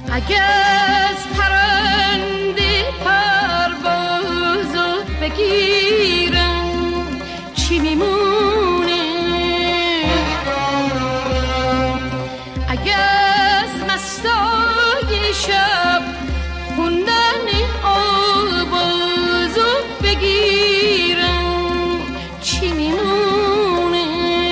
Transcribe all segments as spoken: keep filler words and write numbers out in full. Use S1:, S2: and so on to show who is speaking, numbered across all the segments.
S1: اگه از پرنده پروازو بگیرم چی میمونه؟ اگه از مستای شب خوندن آوازو بگیرم چی میمونه؟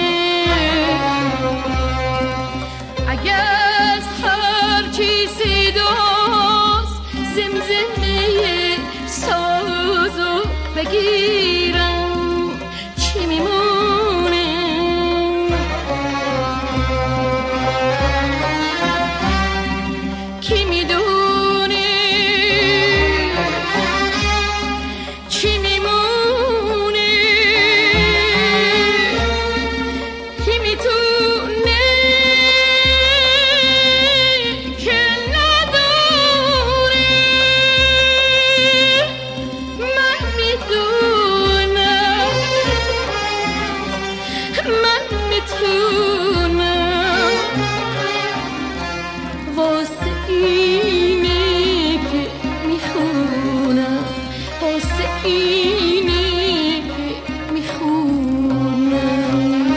S1: اگه از هر چیزی دوست زمزمه سازو بگیرم چی میمونه؟ کی میدونه چی میمونه؟ کی میتونه که ندونه؟ من میدونم، من میتونم، واسه اینه که میخونم، واسه اینه که میخونم.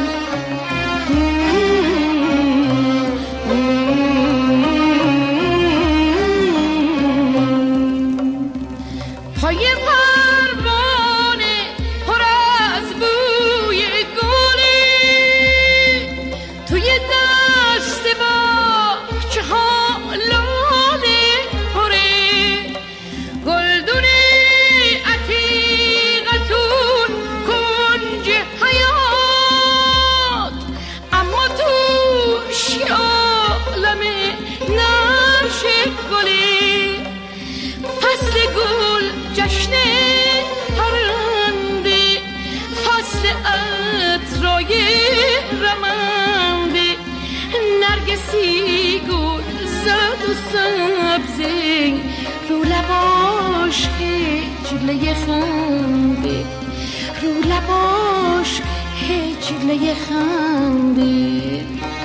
S1: پای پروانه پر از بوی گلی، توی دست باغچه ها لاله پره، گلدون عتیقتون کنج حیات، اما توش عالم نقش گلی. فصل گل جشن پرنده، فصل عطرای رمنده، نرگسی گل زد و سبزه، رو لباش هجله خنده، رو لباش هجله خنده.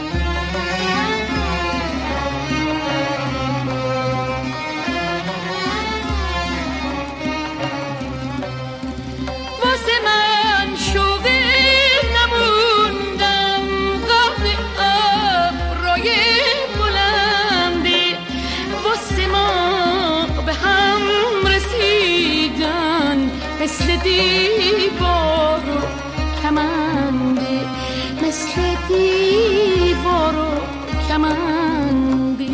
S1: واسه من شوقه نموندم قد ابرای بلنده، واسه ما به هم رسیدن مثل دیوار و کمنده، مثل دیوار و کمنده.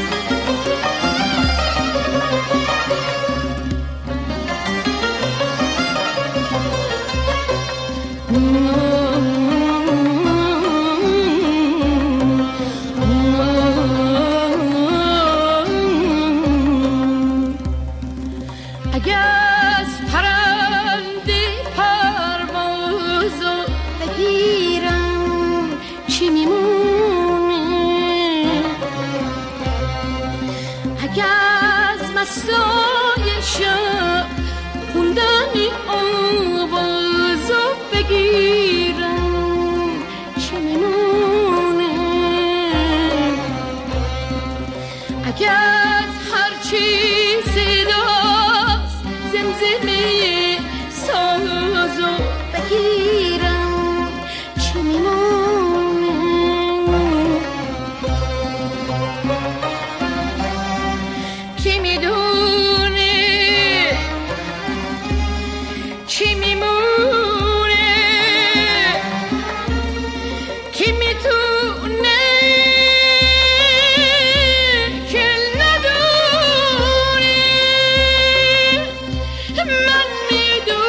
S1: اگه از پرنده پروازو بگیرم چی میمونه؟ اگه از مستای شب خوندن آوازو بگیرم چی میمونه؟ اگه از هر چیزی دوست زمزمه سازو بگیرم چی میمونه؟ کی میدونه چی میمونه؟ کی میتونه که ندونه؟ من میدونم،